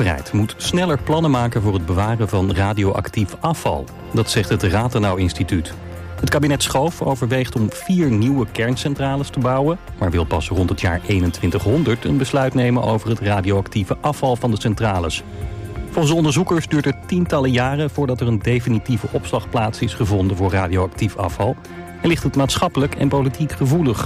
overheid moet sneller plannen maken voor het bewaren van radioactief afval. Dat zegt het Rathenau Instituut. Het kabinet Schoof overweegt om 4 nieuwe kerncentrales te bouwen, maar wil pas rond het jaar 2100 een besluit nemen over het radioactieve afval van de centrales. Volgens onderzoekers duurt het tientallen jaren voordat er een definitieve opslagplaats is gevonden voor radioactief afval en ligt het maatschappelijk en politiek gevoelig.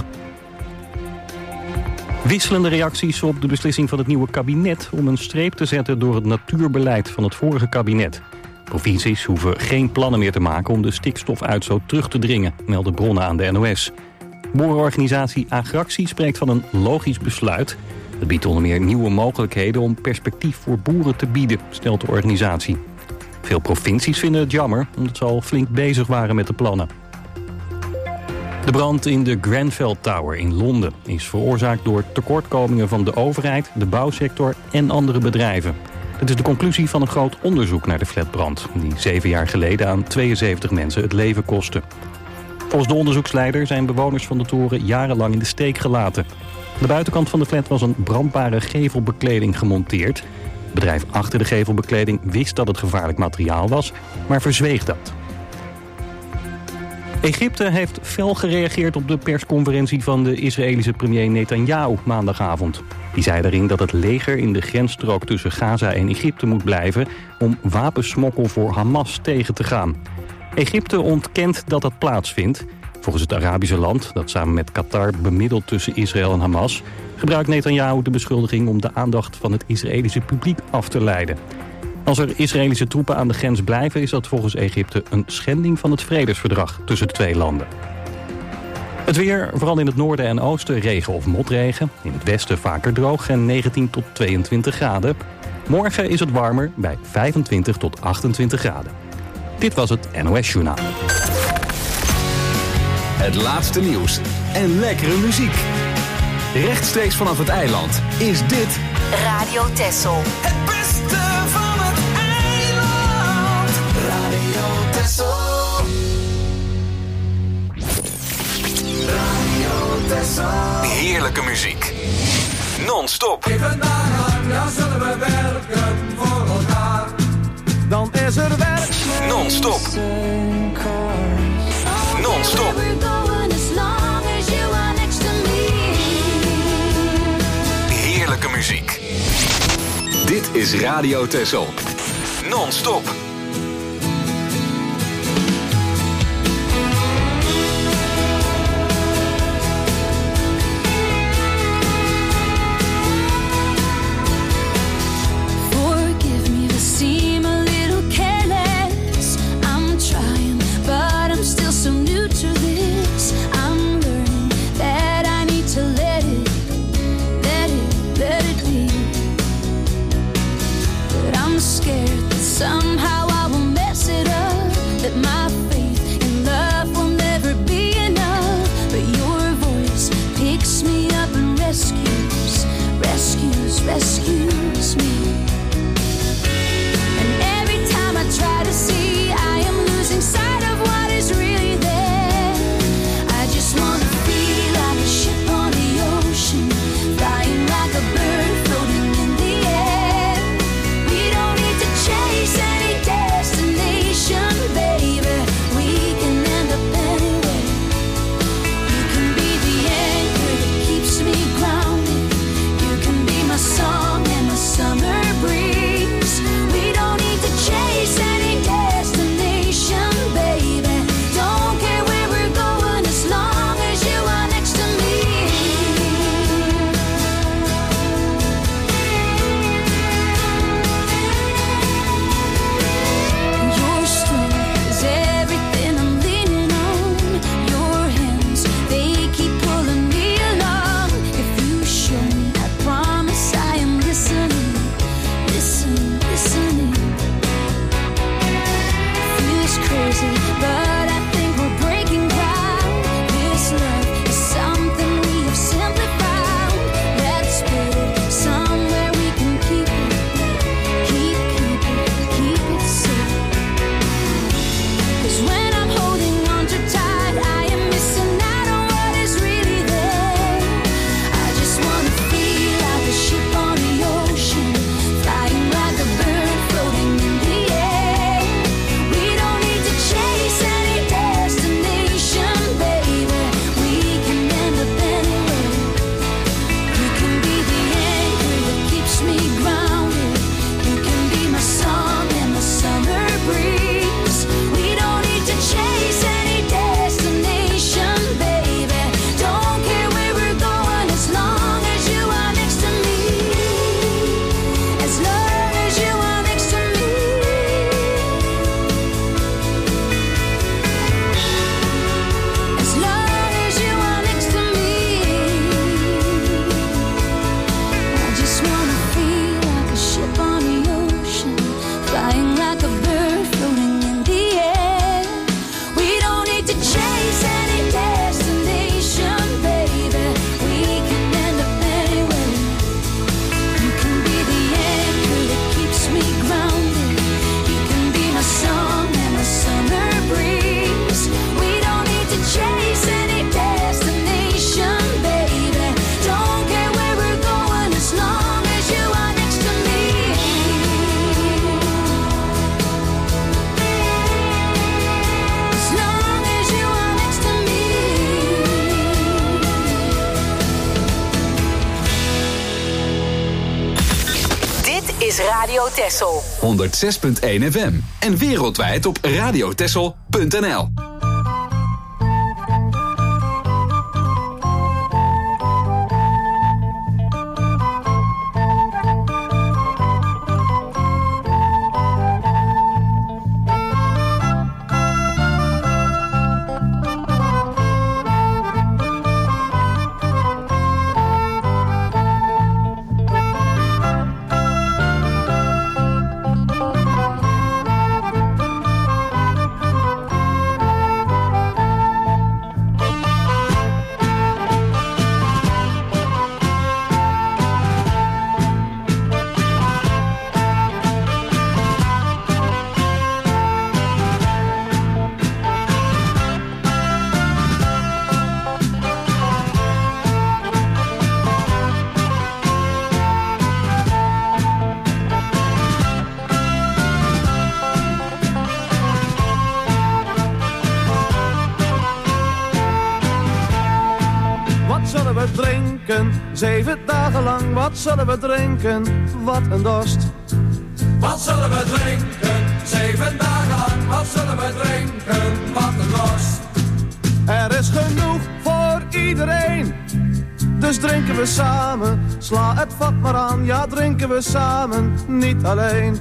Wisselende reacties op de beslissing van het nieuwe kabinet om een streep te zetten door het natuurbeleid van het vorige kabinet. Provincies hoeven geen plannen meer te maken om de stikstofuitstoot terug te dringen, melden bronnen aan de NOS. Boerenorganisatie Agractie spreekt van een logisch besluit. Het biedt onder meer nieuwe mogelijkheden om perspectief voor boeren te bieden, stelt de organisatie. Veel provincies vinden het jammer, omdat ze al flink bezig waren met de plannen. De brand in de Grenfell Tower in Londen is veroorzaakt door tekortkomingen van de overheid, de bouwsector en andere bedrijven. Dat is de conclusie van een groot onderzoek naar de flatbrand, die 7 jaar geleden aan 72 mensen het leven kostte. Volgens de onderzoeksleider zijn bewoners van de toren jarenlang in de steek gelaten. Aan de buitenkant van de flat was een brandbare gevelbekleding gemonteerd. Het bedrijf achter de gevelbekleding wist dat het gevaarlijk materiaal was, maar verzweeg dat. Egypte heeft fel gereageerd op de persconferentie van de Israëlische premier Netanyahu maandagavond. Die zei daarin dat het leger in de grensstrook tussen Gaza en Egypte moet blijven om wapensmokkel voor Hamas tegen te gaan. Egypte ontkent dat dat plaatsvindt. Volgens het Arabische land, dat samen met Qatar bemiddelt tussen Israël en Hamas, gebruikt Netanyahu de beschuldiging om de aandacht van het Israëlische publiek af te leiden. Als er Israëlische troepen aan de grens blijven, is dat volgens Egypte een schending van het vredesverdrag tussen de 2 landen. Het weer, vooral in het noorden en oosten, regen of motregen. In het westen vaker droog en 19 tot 22 graden. Morgen is het warmer bij 25 tot 28 graden. Dit was het NOS Journaal. Het laatste nieuws en lekkere muziek. Rechtstreeks vanaf het eiland is dit Radio Texel. Het beste van het eiland. Radio Texel. Radio Texel. heerlijke muziek. Non-stop. Even daaraan, dan zullen we werken voor elkaar. Dan is er werk. Non-stop. Non-stop. Heerlijke muziek. Dit is Radio Texel. Non-stop. Somehow I will mess it up, that my faith in love will never be enough. But your voice picks me up and rescues me. And every time I try to see, I am losing sight of what is really there. I just want to feel like a ship on the ocean, flying like a bird floating in the air. We don't need to chase any destination, baby. We can end up anywhere. You can be the anchor that keeps me grounded. You can be my song and my summer breeze. is Radio Texel. 106.1 FM en wereldwijd op radiotexel.nl. drinken, 7 dagen lang. Wat zullen we drinken? Wat een dorst. Wat zullen we drinken? 7 dagen lang. Wat zullen we drinken? Wat een dorst. Er is genoeg voor iedereen. Dus drinken we samen. Sla het vat maar aan. Ja, drinken we samen. Niet alleen.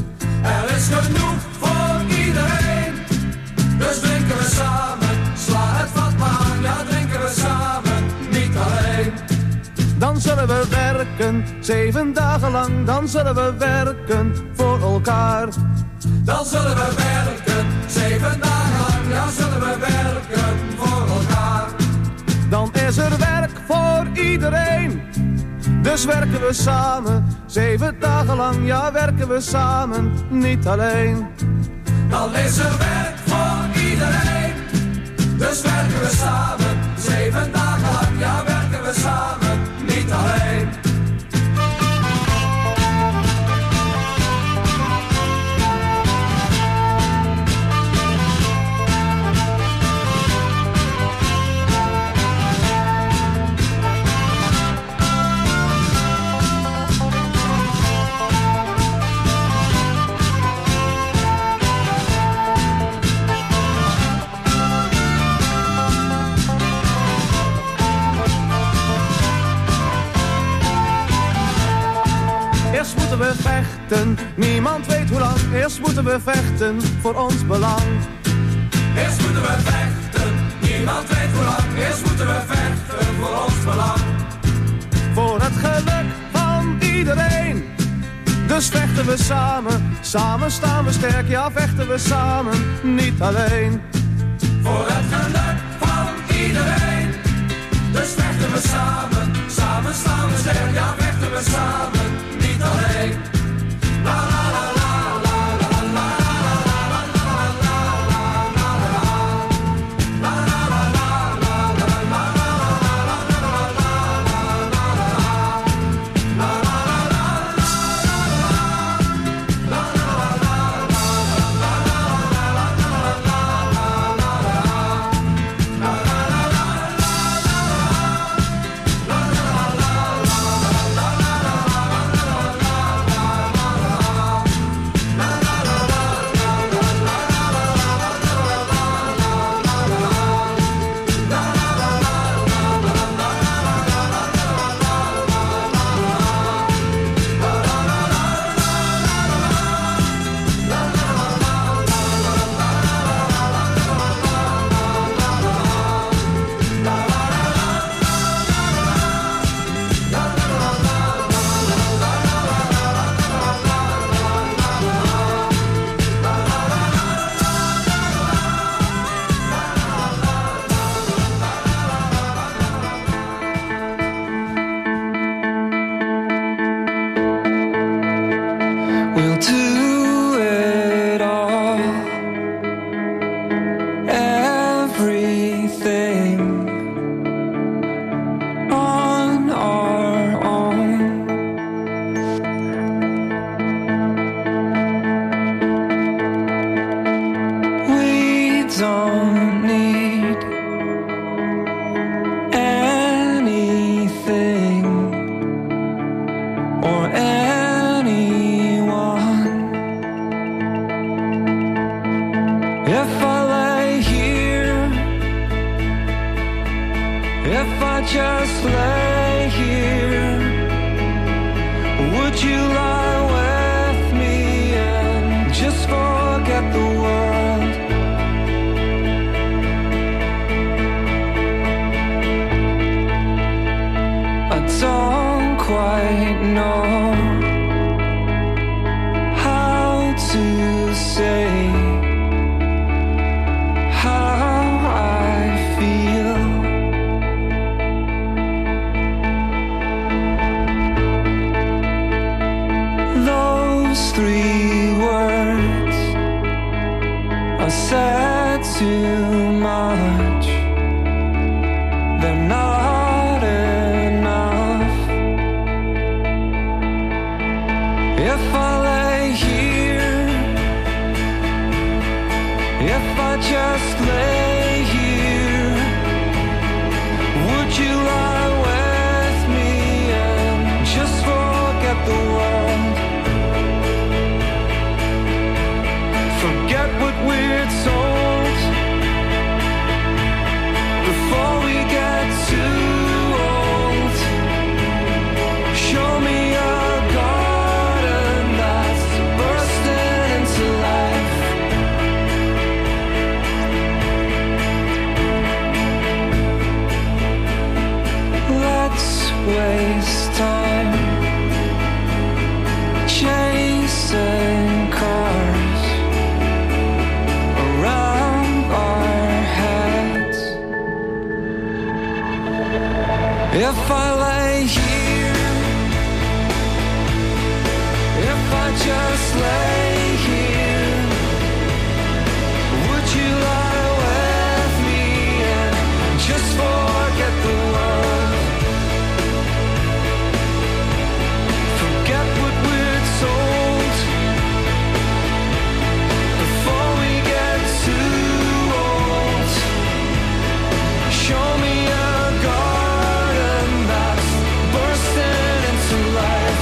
Er is genoeg voor iedereen. Dus drinken we samen. Sla het vat maar aan. Ja, drinken we samen. Niet alleen. Dan zullen we werken, 7 dagen lang. Dan zullen we werken voor elkaar. Dan zullen we werken, 7 dagen lang. Ja, zullen we werken voor elkaar. Dan is er werk voor iedereen. Dus werken we samen, 7 dagen lang. Ja, werken we samen, niet alleen. Dan is er werk voor iedereen. Dus werken we samen, 7 dagen lang. Ja, werken we samen, niet alleen. Eerst moeten we vechten, niemand weet hoe lang. Eerst moeten we vechten voor ons belang. Eerst moeten we vechten, niemand weet hoe lang. Eerst moeten we vechten voor ons belang. Voor het geluk van iedereen. Dus vechten we samen, samen staan we sterk. Ja, vechten we samen, niet alleen. Voor het geluk van iedereen. Dus vechten we samen, samen staan we sterk. Ja, vechten we samen, niet alleen. La la la la la la la la Or anyone. those 3 words are said too much. They're not enough. If I lay here, if I just lay here, would you lie with me and just forget the world? Forget what we're told before we get too old. Show me a garden that's bursting into life. Let's waste time chasing cars around our heads. If I lay here, if I just lay here, would you lie with me and just forget the world? Forget what we're told before we get too old. Show me a garden that's bursting into life.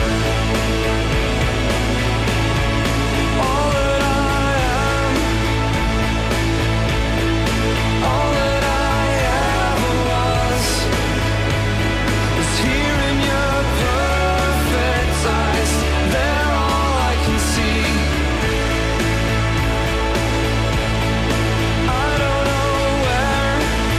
All that I am, all that I ever was, is here in your perfect eyes. They're all I can see. I don't know where,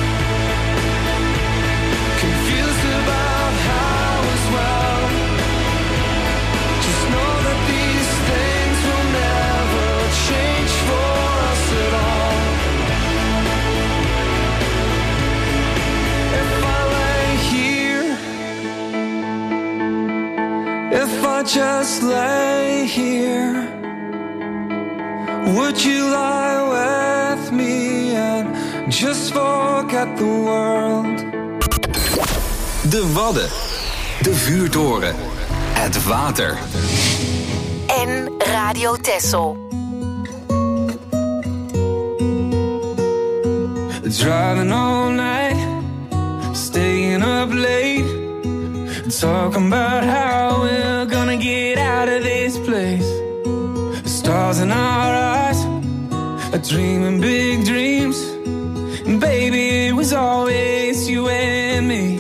confused about how as well. Just know that these things will never change for us at all. If I lay here, if I just lay here, would you lie with me and just forget the world? De Wadden. De Vuurtoren. Het water. En Radio Texel. Driving all night, staying up late, talking about how we're gonna get out of this place. The stars in our eyes are dreaming big dreams, and baby, it was always you and me.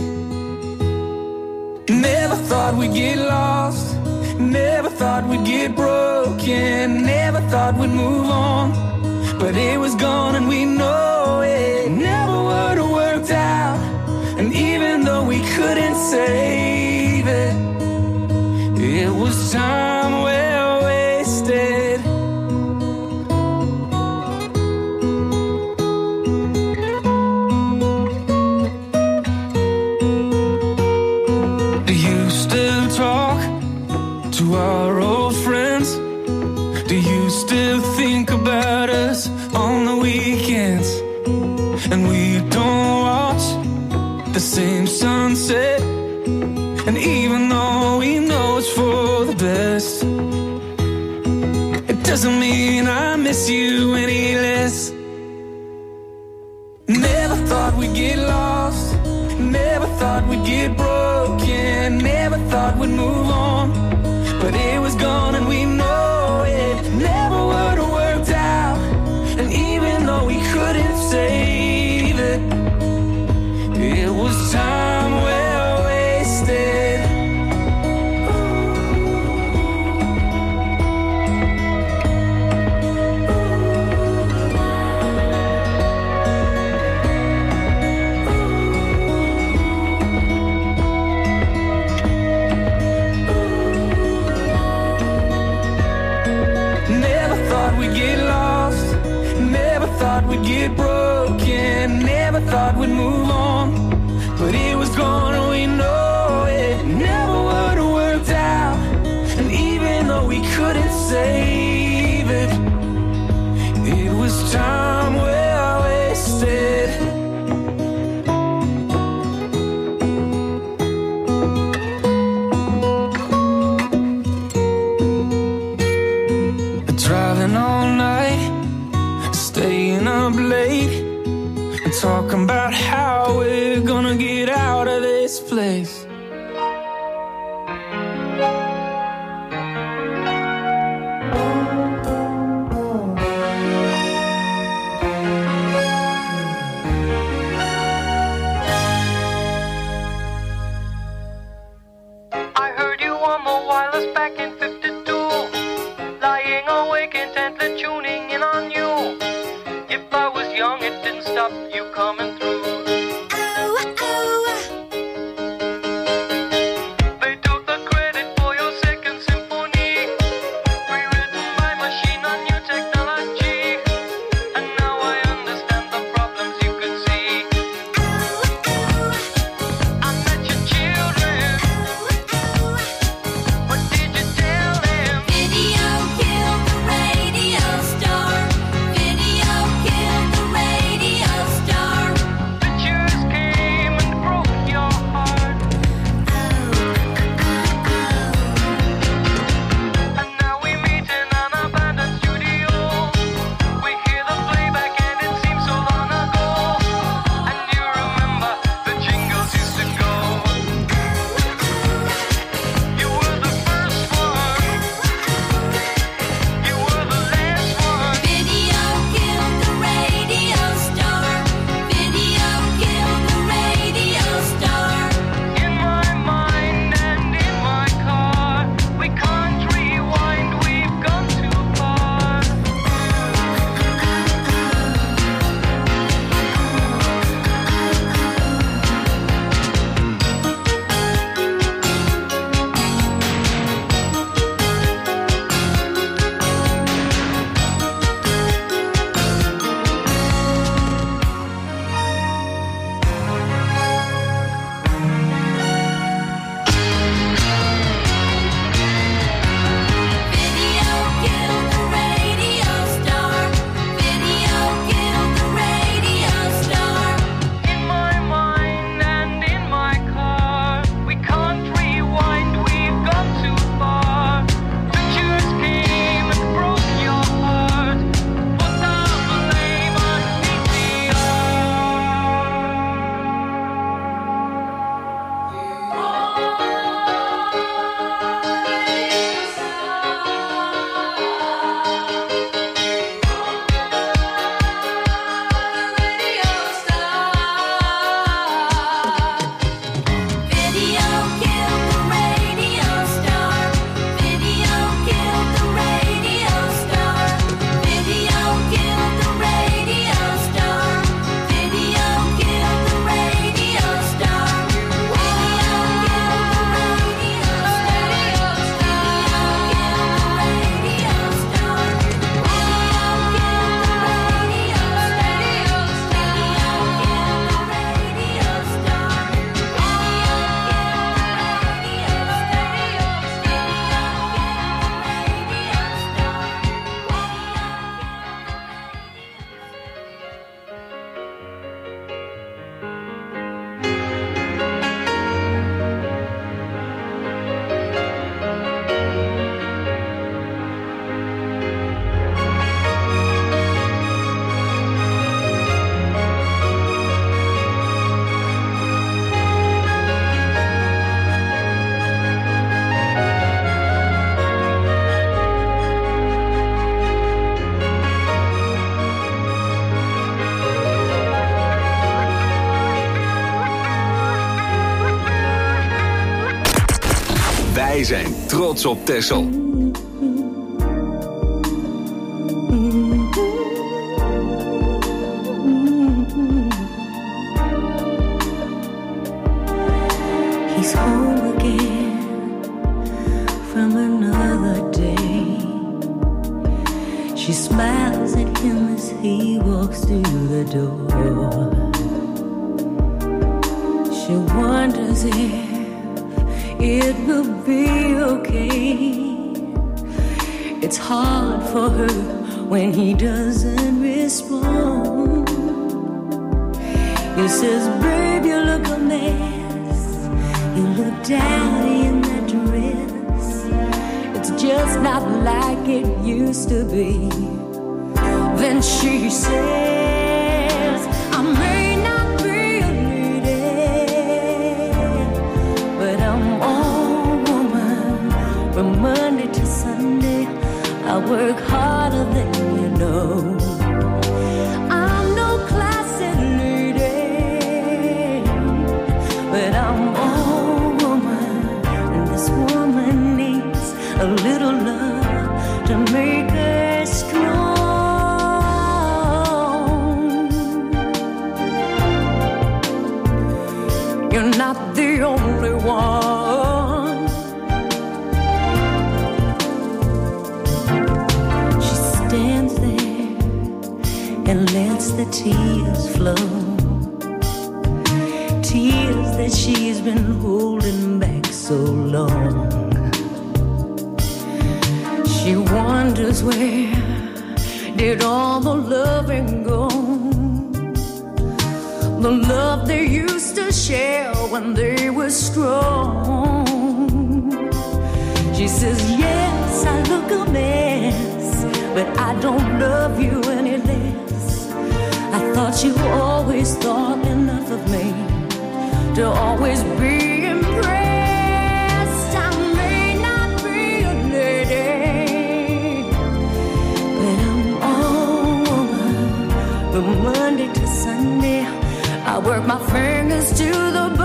Never thought we'd get lost, never thought we'd get broken, never thought we'd move on, but it was gone and we know it never would have worked out. And even though we couldn't save it, it was time well wasted. Do you still talk to our old friends? Do you still think about us on the weekends? And we don't watch the same sunset, and even though we know it's for the best, it doesn't mean I miss you any less. Never thought we'd get lost, never thought we'd get broken, never thought we'd move on, but it was gone and we know it never would have worked out. And even though we couldn't save it, it was time well wasted. Never thought we'd get lost, never thought we'd get broken, never thought we'd move on, but it was gone and we know it never would have worked out. And even though we couldn't save it. It was time well wasted. Driving all night, staying up late, and talking about how we're gonna get out of this place. Wij zijn trots op Texel. He's home again from another day. She smiles at him as he walks through the door. She wonders if it will be okay It's hard for her when he doesn't respond. He says, babe, you look a mess. You look dirty in that dress. It's just not like it used to be. Then she says, I may not be a lady, but I'm all woman. From Monday to Sunday, I work harder than you know. I'm no classy lady, but I'm all woman. And this woman needs a little love to make her strong. You're not the only one. She stands there and lets the tears flow. Tears that she's been holding back so long. She wonders where did all the loving go? The love they used to share when they were strong. She says, yes, I look a mess, but I don't love you any less. I thought you always thought enough of me to always be impressed. I may not be a lady, but I'm all woman. From Monday to Sunday, I work my fingers to the bone.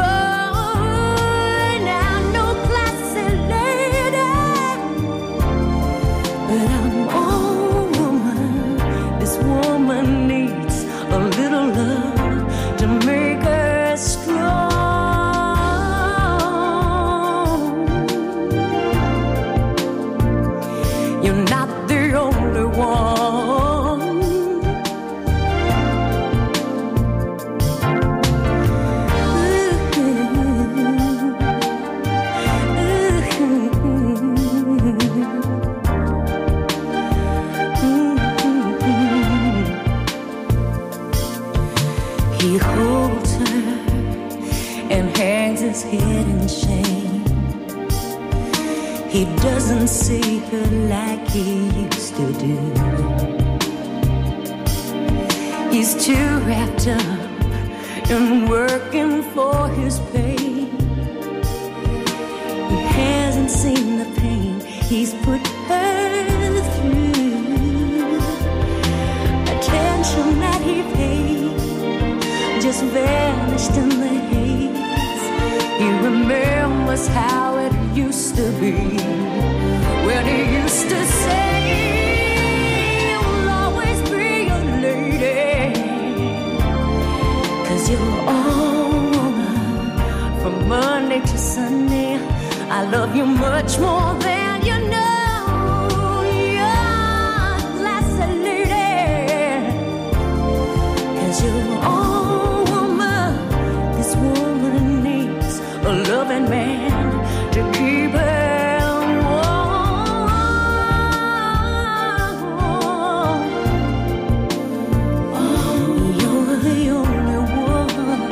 I'm no classy lady, but I'm all woman. This woman needs a little love to make her strong. You're not the only one. He holds her and hangs his head in shame. He doesn't see her like he used to do. He's too wrapped up in working for his pay. He hasn't seen the pain he's put her through. Attention that he paid just vanished in the haze. He remembers how it used to be, when he used to say, you'll always be a lady, 'cause you're all woman. From Monday to Sunday, I love you much more than you know. You're a classy lady, 'cause you're all woman. This woman needs a loving man to keep her warm. Oh, you're the only one.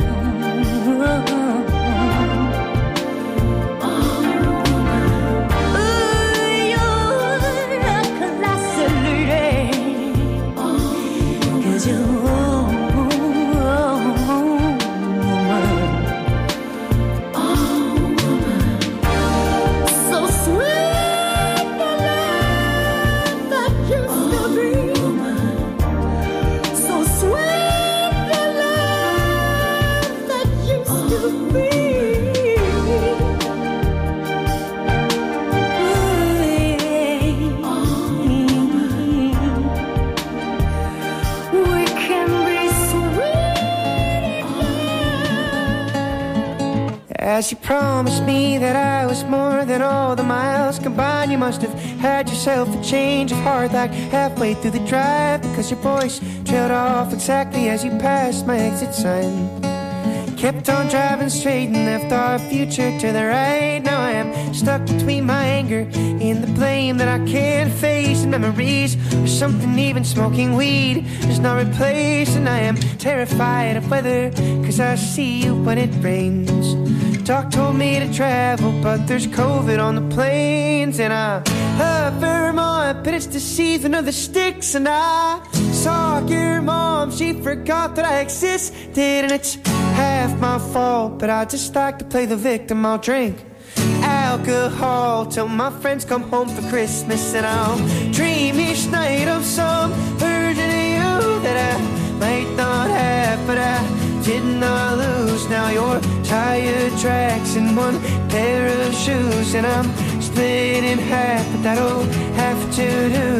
As you promised me that I was more than all the miles combined, you must have had yourself a change of heart like halfway through the drive, because your voice trailed off exactly as you passed my exit sign. Kept on driving straight and left our future to the right. Now I am stuck between my anger and the blame that I can't face. and memories, or something even smoking weed does not replace. And I am terrified of weather, cause I see you when it rains. Doc told me to travel, but there's COVID on the planes. And I love Vermont, but it's the season of the sticks. And I saw your mom, she forgot that I existed. And it's half my fault, but I just like to play the victim. I'll drink alcohol till my friends come home for Christmas. And I'll dream each night of some version of you that I might not have, but I did not lose. Now your tire tracks in one pair of shoes, and I'm split in half, but that'll have to do.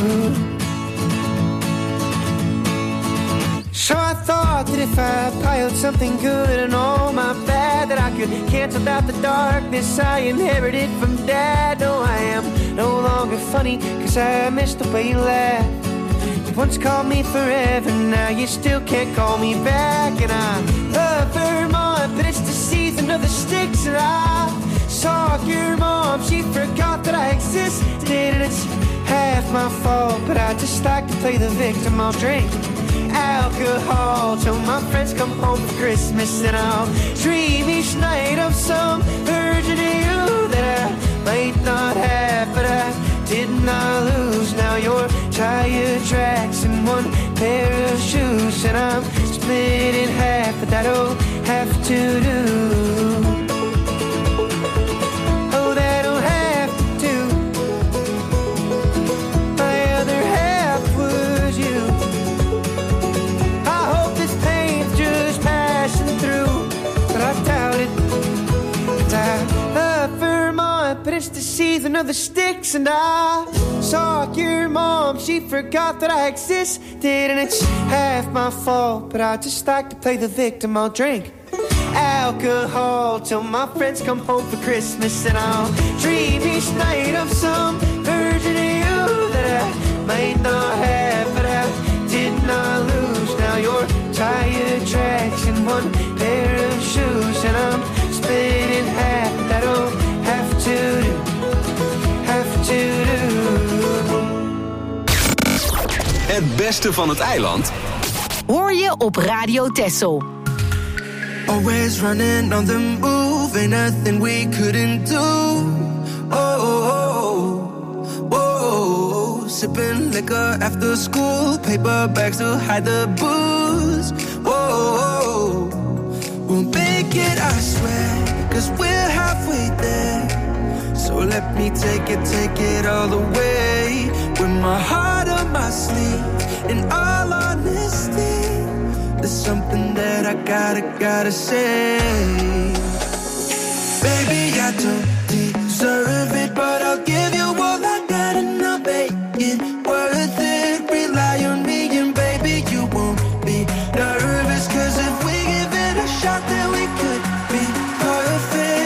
So I thought that if I piled something good and all my bad, that I could cancel out the darkness I inherited from Dad. No, I am no longer funny, cause I missed the way you laughed. You once called me forever, now you still can't call me back. And I love Vermont, but it's the season of the sticks. And I saw your mom, she forgot that I existed. And it's half my fault, but I just like to play the victim. I'll drink alcohol till my friends come home for Christmas. And I'll dream each night of some version of you that I might not have, but I did not lose. Now your tire tracks in one pair of shoes, and I'm split in half, but that'll have to do. Oh, that'll have to do. My other half was you. I hope this pain's just passing through, but I doubt it. And I love Vermont, but it's the season of the sticks. And I saw your mom, she forgot that I existed. And it's half my fault, but I just like to play the victim. I'll drink alcohol till my friends come home for Christmas. And I'll dream each night of some version of you that I might not have, but I did not lose. Now your tire tracks in one pair of shoes, and I'm split in half. That'll have to do, have to do. Het beste van het eiland hoor je op Radio Texel. Always running on the move, ain't nothing we couldn't do. Oh, oh, oh, oh. Sipping liquor after school, paper bags to hide the booze. Whoa, we'll make it, I swear, cause we're halfway there. So let me take it all the way. With my heart on my sleeve, in all honesty, there's something that I gotta say. Baby, I don't deserve it, but I'll give you all I got and I'll make it worth it. Rely on me and baby, you won't be nervous, cause if we give it a shot, then we could be perfect.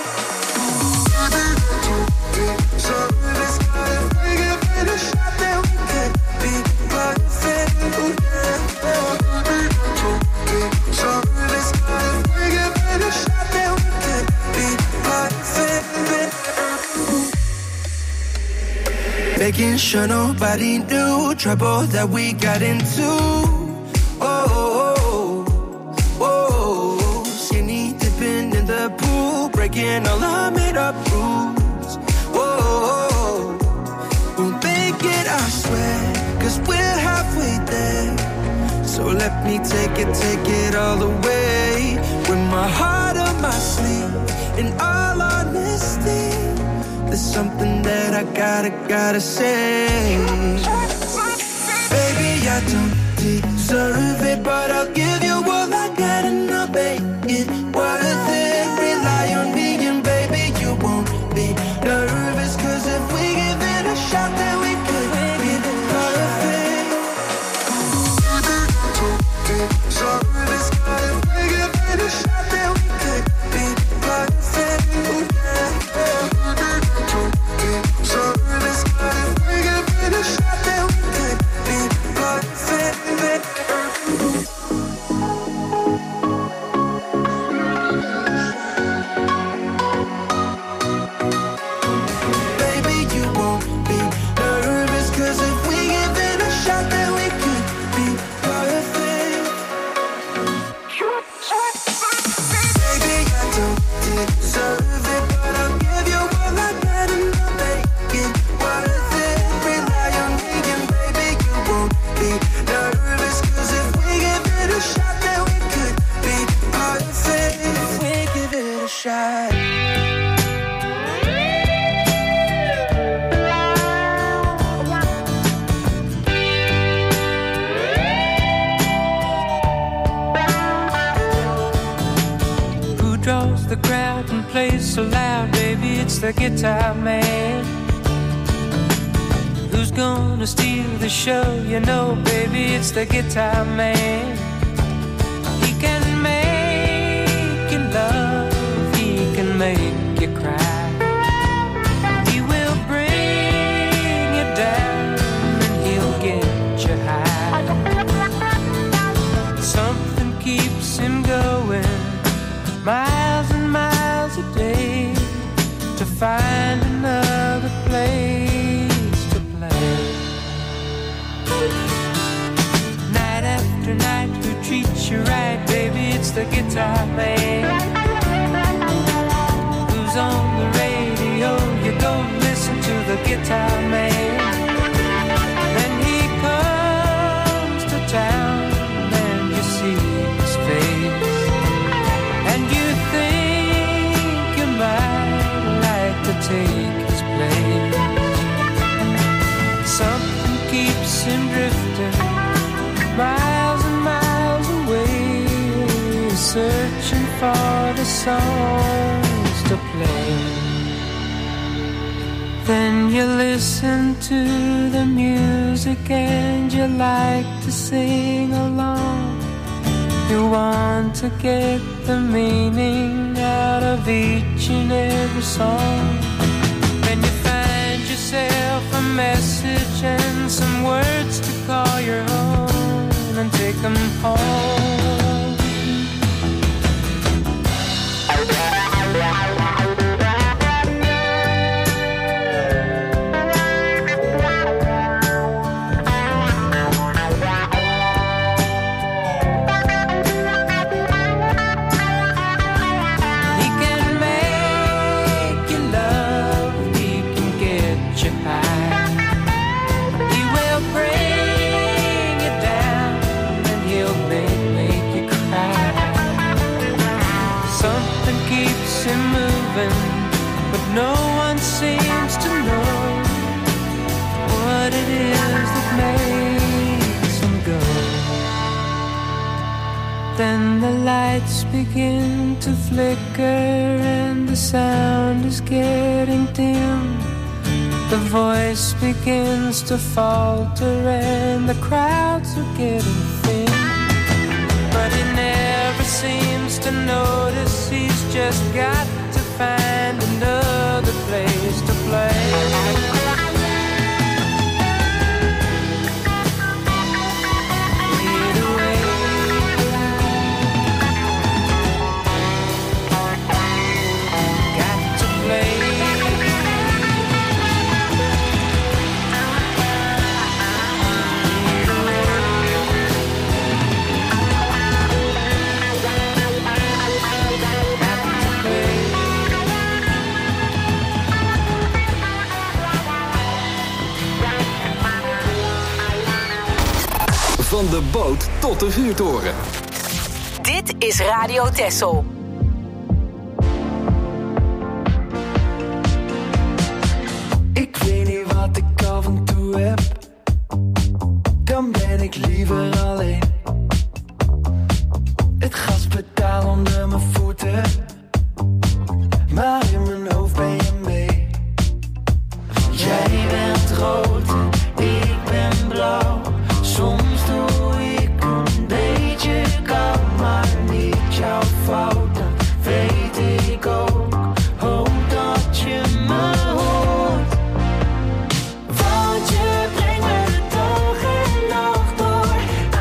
Making sure nobody knew trouble that we got into. Oh, oh, oh, oh. Skinny dipping in the pool, breaking all our made up rules. Oh, we'll make it, I swear, cause we're halfway there. So let me take it all the way. With my heart on my sleeve, in all honesty, there's something that I gotta say. Baby, I don't deserve it, but I'll give you all I got and I'll make it worth it. Rely on me and baby, you won't be nervous, cause if we give it a shot, then we could be perfect. So if we give it a shot, then we could be perfect. the crowd and plays so loud, baby, it's the guitar man. Who's gonna steal the show? You know, baby, it's the guitar man. He can make you love, he can make you cry. He will bring you down and he'll get you high. Something keeps him going miles and miles a day to find another place to play. Night after night, who treats you right, baby, it's the guitar man. Who's on the radio, you go listen to the guitar man. Then he comes to town and you see his face, and you think you might like to take his place. Something keeps him drifting miles and miles away, searching for the songs to play. Then you listen to the music and you like to sing along. You want to get the meaning out of each and every song. Then you find yourself a message and some words to call your own and take them home. No one seems to know what it is that makes him go. Then the lights begin to flicker and the sound is getting dim. The voice begins to falter and the crowds are getting thin. But he never seems to notice, he's just got to find another place to play. Van de boot tot de vuurtoren. Dit is Radio Texel. Ik weet niet wat ik af en toe heb, dan ben ik liever alleen. Het gaspedaal onder mijn voeten, maar in mijn hoofd ben je mee. Jij bent rood, ik ben blauw. Soms doe ik een beetje koud, maar niet jouw fout, dat weet ik ook. Hoop dat je me hoort, want je brengt me de dag en nacht door.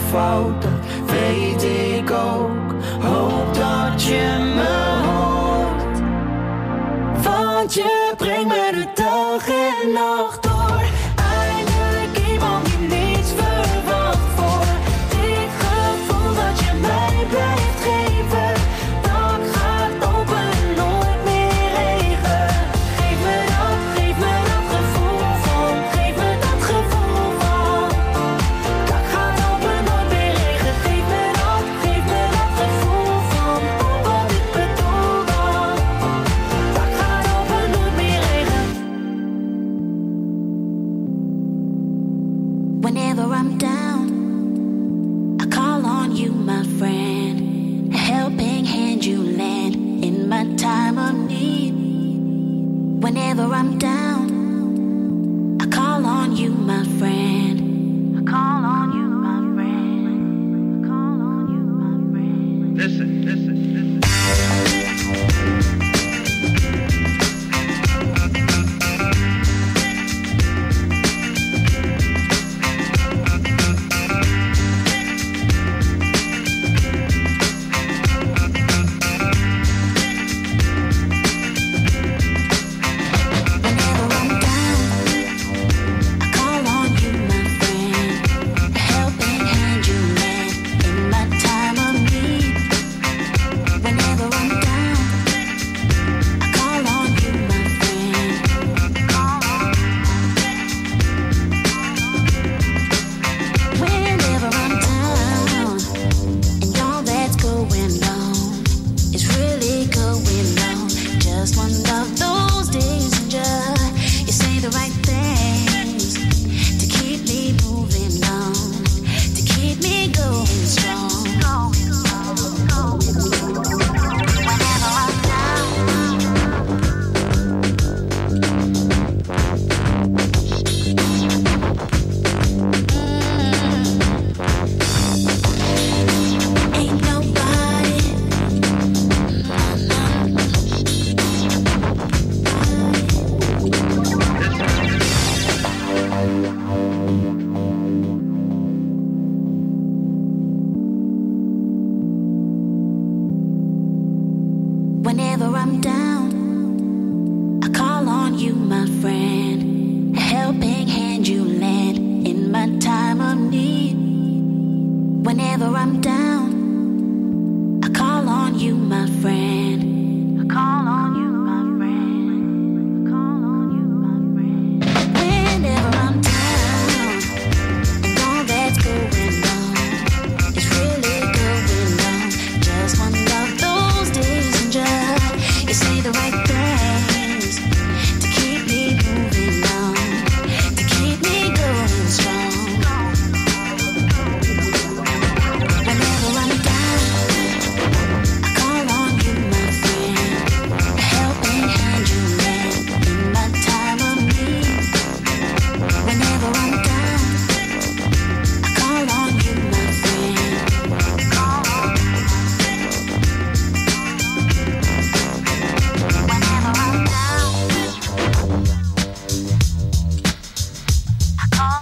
fout, dat weet ik ook. Hoop dat je me hoort, want je brengt me de dag en nacht door. Eindelijk iemand die niets verwacht voor dit gevoel dat je mij blijft geven. Dak gaat open, nooit meer regen. Geef me dat gevoel van, geef me dat gevoel van. Dak gaat open, nooit meer regen. Geef me dat gevoel van, wat ik bedoel dan. Dak gaat open, nooit meer regen. Whenever I'm down, I call on you, my friend. A helping hand you lend in my time of need. Whenever I'm down, I call on you, my friend. I call on you, my friend. I call on you, my friend. Listen. Whenever I'm down, I call on you, my friend. A helping hand you lend in my time of need. Whenever I'm down, I call on you, my friend. Call on you. Whenever I'm down, and all that's going on is really going on. Just one of those days, and you say the right things to keep me moving on, to keep me going strong. Whenever I'm down, ain't nobody. Whenever I'm down, I call on you, my friend. A helping hand you lend in my time of need. Whenever I'm down, I call on you, my friend. I call on you, my friend. I call on you, my friend. Whenever I'm down, and all that's going on is really going on. Just one of those days, and you say the right things to keep me moving on, to keep me going strong. Whenever I'm down, I call on you, my friend. A helping hand you lend in my time of need. Whenever I'm down, I call on you, my friend. Call on you. Whenever I'm down, I call.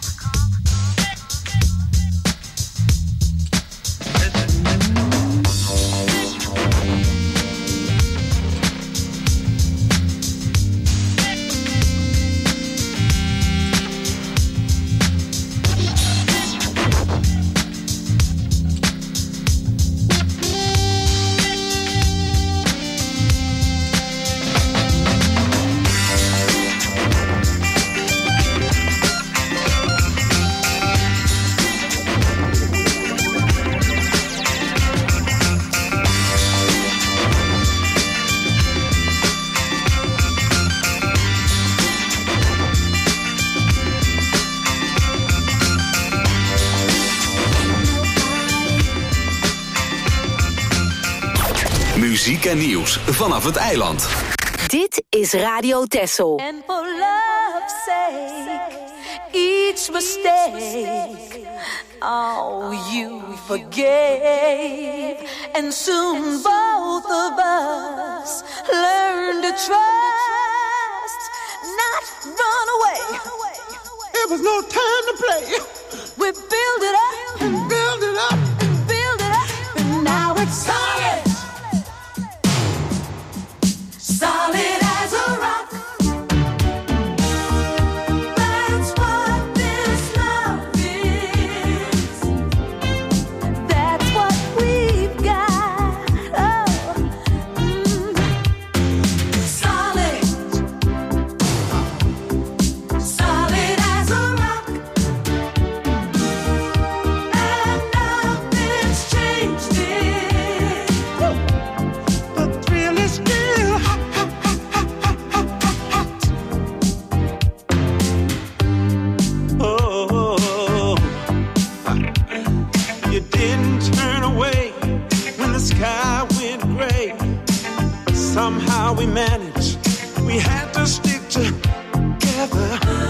Muziek en nieuws vanaf het eiland. Dit is Radio Texel. And for love's sake, each mistake, oh, you forgave. And soon both of us learn to trust, not run away. It was no time to play. We build it up and build it it up and build it up, and now it's solid. Solid as a rock. That's what this love is. That's what we've got. Oh, solid. Solid as a rock. And nothing's changed it. The thrill is still hot. Oh, you didn't turn away when the sky went gray. Somehow we managed. We had to stick together.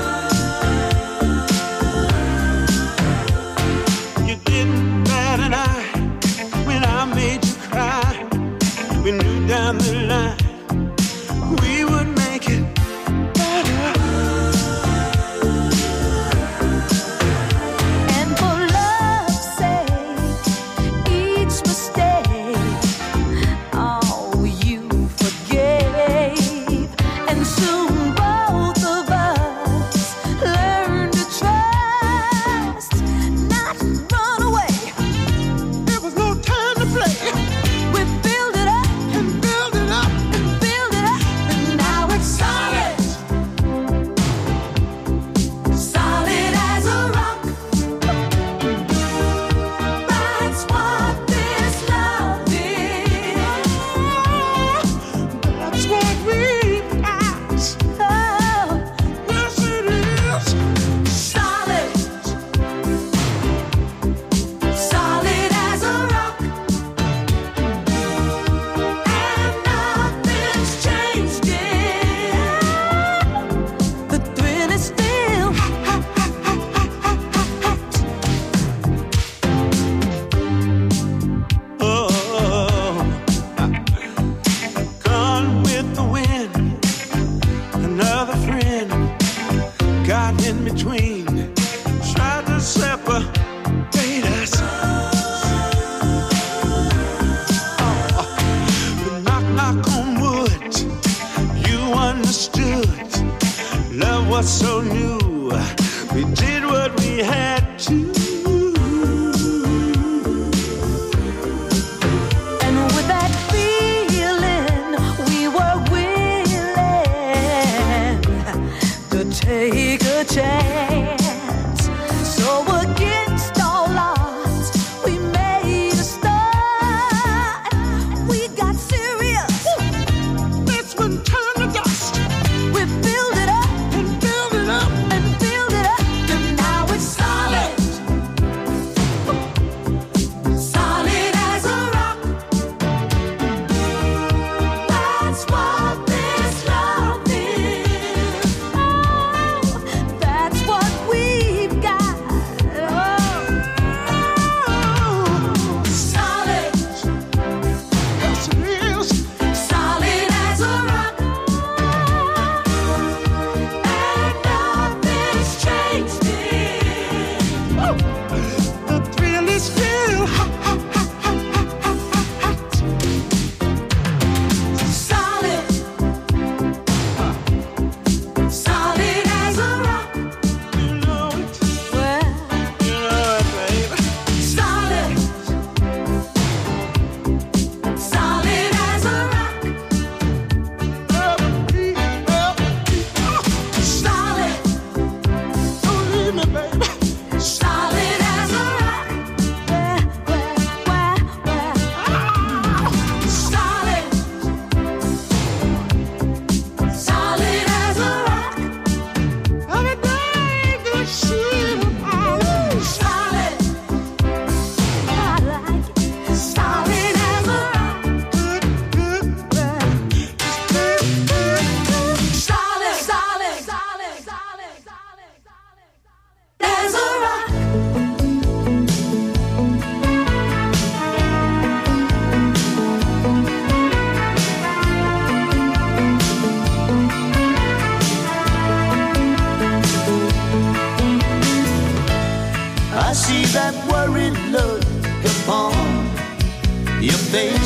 You didn't bat an eye when I made you cry. We knew down the line we would make it better. And for love's sake, each mistake, oh, you forgave. And soon both of us learned to trust, not run away. There was no time to play. We build it up and build it up and build it up, and now it's solid. Solid as a rock. That's what this love is. That's what we've got. Oh, Yes, it is. solid. Solid as a rock. And nothing's changed it. The thrill is still Oh, gone with the wind. Another friend got in between, tried to separate us. But knock, knock on wood, you understood. Love was so new, we did what we had to. And with that feeling, we were willing to take a chance. So against all odds, we made a start. We got serious. That's when turn to dust. We build it up and build it up and build it up, and now it's solid.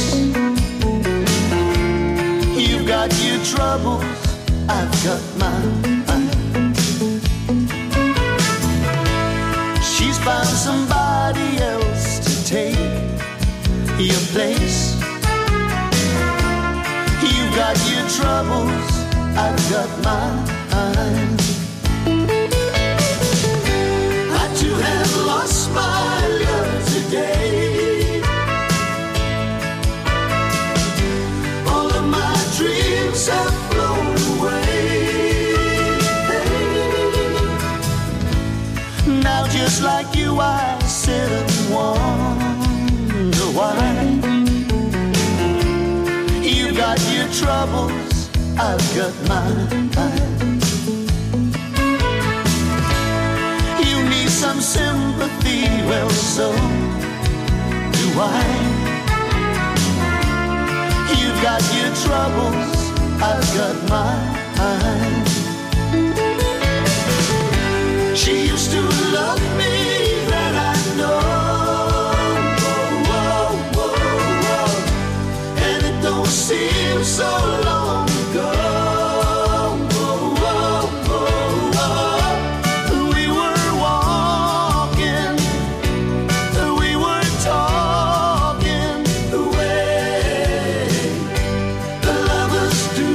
You've got your troubles, I've got mine. She's found somebody else to take your place. You've got your troubles, I've got mine. I too have lost my love today. All of my dreams have flown away. Now just like you I sit and wonder why. You've got your troubles, I've got mine. You need some sympathy, well so do I. You've got your troubles, I've got mine. She used to love me, that I know. And it don't seem so long ago. We were walking, we were talking the way the lovers do.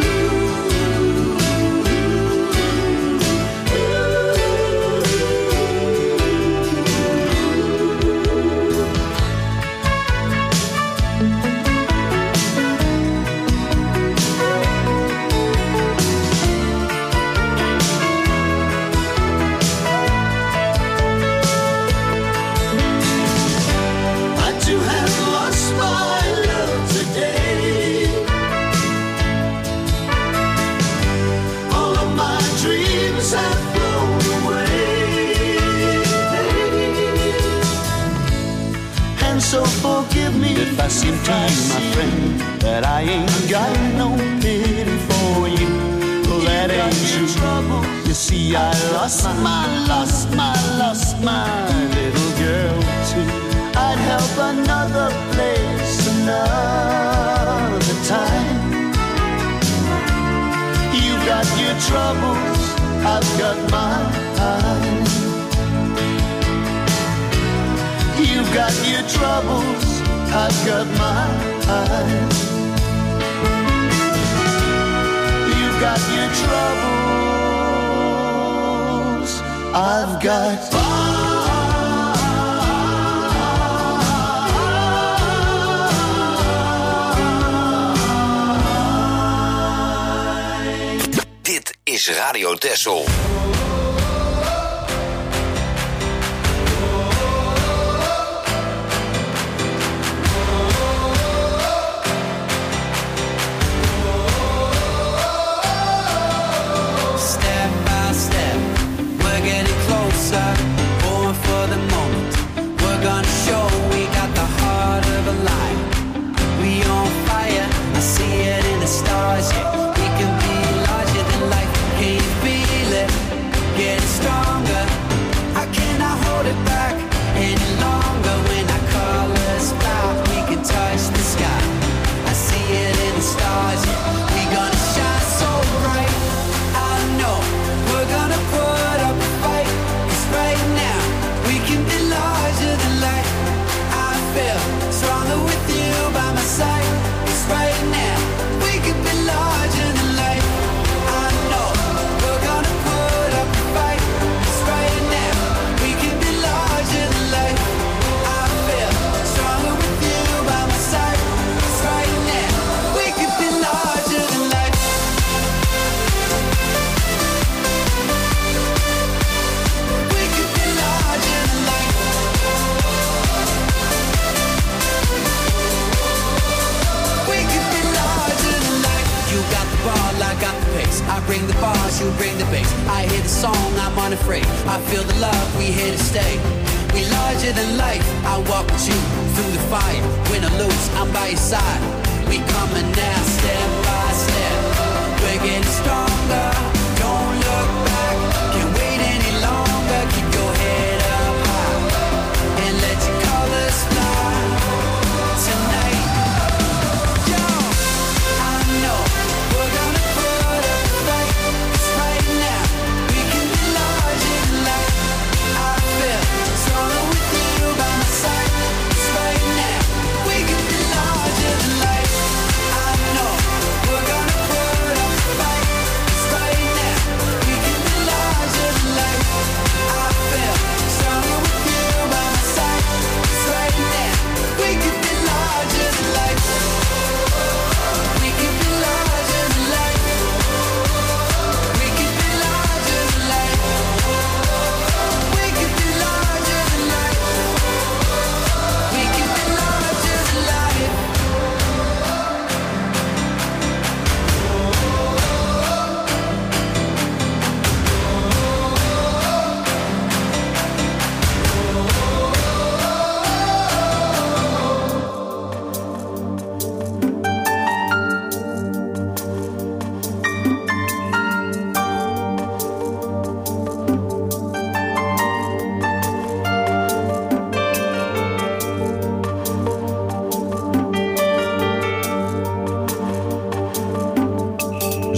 So forgive me if I seem to you, my friend, that I ain't got no pity for you. Well, that ain't true. You see, I lost my little girl too. I'd help another place another time. You've got your troubles, I've got mine. You've got your troubles, I've got mine. You've got your troubles, I've got mine. Dit is Radio Texel. Born for the moment, we're gonna show we got the heart of a lion. We on fire, I see it in the stars, yeah. We can be larger than life, can you feel it? Getting stronger, I cannot hold it back any longer. When our colors fly, we can touch the sky. I see it in the stars, yeah. We gonna shine so bright, I know we're gonna put up a fight. Right now, we can be larger than life. I feel stronger with you by my side. It's right now, we can be larger than life. I know we're gonna put up a fight. It's right now, we can be larger than life. I feel stronger with you by my side. It's right now, we can be larger than life. I got the pace. I bring the bars, you bring the bass. I hear the song, I'm unafraid. I feel the love, we here to stay. We larger than life. I walk with you through the fire. Win or lose, I'm by your side. We coming now, step by step. We're getting stronger. Don't look back. Can't wait any longer. Keep your head up high and let your colors fly tonight.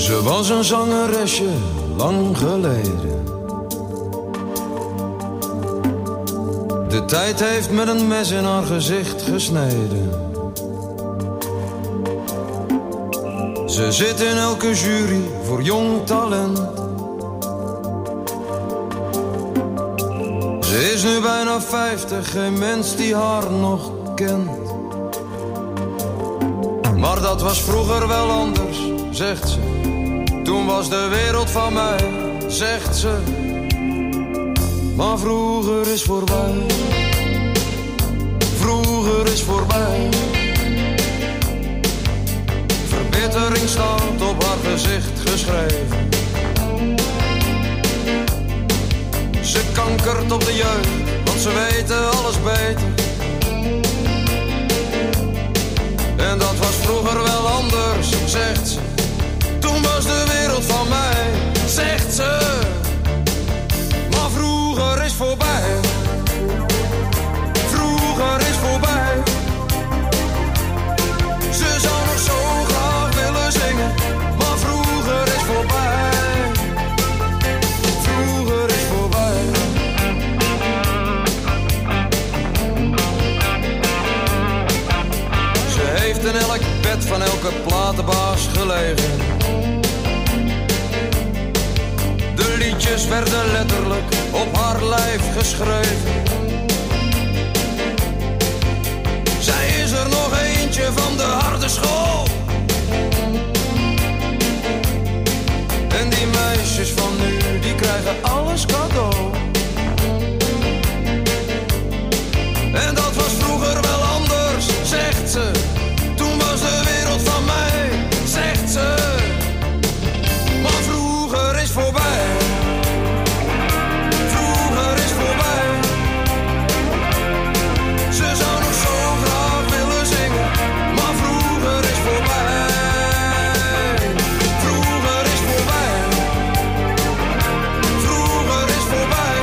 Ze was een zangeresje lang geleden. De tijd heeft met een mes in haar gezicht gesneden. Ze zit in elke jury voor jong talent. Ze is nu bijna 50, geen mens die haar nog kent. Maar dat was vroeger wel anders, zegt ze. Toen was de wereld van mij, zegt ze. Maar vroeger is voorbij. Vroeger is voorbij. Verbittering staat op haar gezicht geschreven. Ze kankert op de jeugd, want ze weten alles beter. En dat was vroeger wel anders, zegt ze. Toen was de wereld van mij, zegt ze. Maar vroeger is voorbij. Vroeger is voorbij. Ze zou nog zo graag willen zingen, maar vroeger is voorbij. Vroeger is voorbij. Ze heeft in elk bed van elke platenbaas gelegen. De liedjes werden letterlijk op haar lijf geschreven. Zij is er nog eentje van de harde school. En die meisjes van nu, die krijgen alles cadeau. En dat was vroeger wel anders, zegt ze. Toen was de wereld van mij, zegt ze. Maar vroeger is voorbij. Vroeger is voorbij. Ze zou nog zo graag willen zingen, maar vroeger is voorbij. Vroeger is voorbij. Vroeger is voorbij.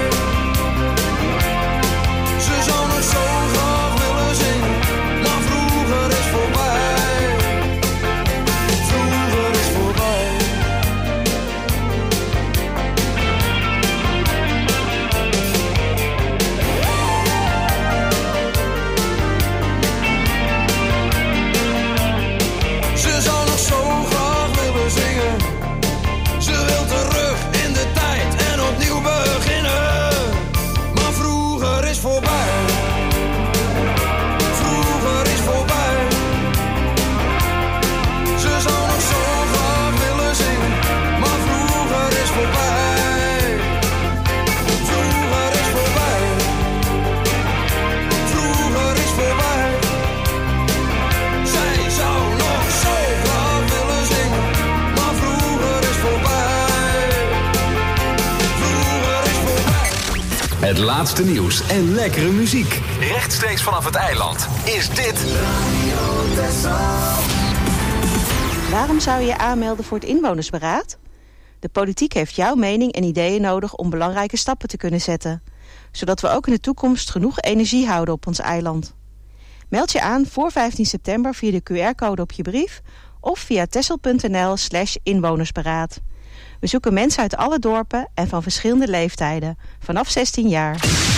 Ze zou nog zo graag willen zingen, maar vroeger is voorbij. Vroeger is voorbij. Ze zou nog zo graag willen zingen. Ze wil terug in de tijd en opnieuw beginnen. Maar vroeger is voorbij. Vroeger is voorbij. Ze zou nog zo graag willen zingen. Maar vroeger is voorbij. Vroeger is voorbij. Vroeger is voorbij. Zij zou nog zo graag willen zingen, maar vroeger is voorbij. Vroeger is voorbij. Het laatste nieuws en lekkere muziek. Rechtstreeks vanaf het eiland is dit Waarom zou je je aanmelden voor het inwonersberaad? De politiek heeft jouw mening en ideeën nodig om belangrijke stappen te kunnen zetten. Zodat we ook in de toekomst genoeg energie houden op ons eiland. Meld je aan voor 15 september via de QR-code op je brief of via texel.nl/inwonersberaad. We zoeken mensen uit alle dorpen en van verschillende leeftijden, vanaf 16 jaar.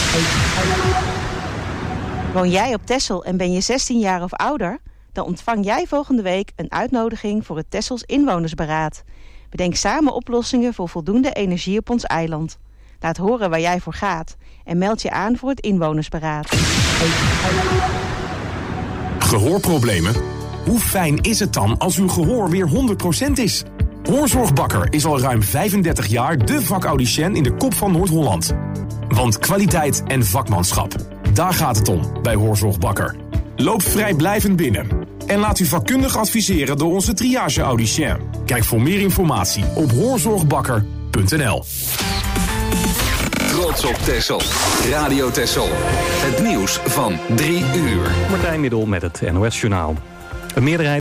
Woon jij op Texel en ben je 16 jaar of ouder? Dan ontvang jij volgende week een uitnodiging voor het Texels Inwonersberaad. Bedenk samen oplossingen voor voldoende energie op ons eiland. Laat horen waar jij voor gaat en meld je aan voor het Inwonersberaad. Gehoorproblemen? Hoe fijn is het dan als uw gehoor weer 100% is? Hoorzorg Bakker is al ruim 35 jaar de vakaudiënt in de kop van Noord-Holland. Want kwaliteit en vakmanschap, daar gaat het om bij Hoorzorg Bakker. Loop vrijblijvend binnen en laat u vakkundig adviseren door onze triage-audicien. Kijk voor meer informatie op hoorzorgbakker.nl. Trots op Texel. Radio Texel. Het nieuws van 3 uur. Martijn Middel met het NOS-journaal. Een meerderheid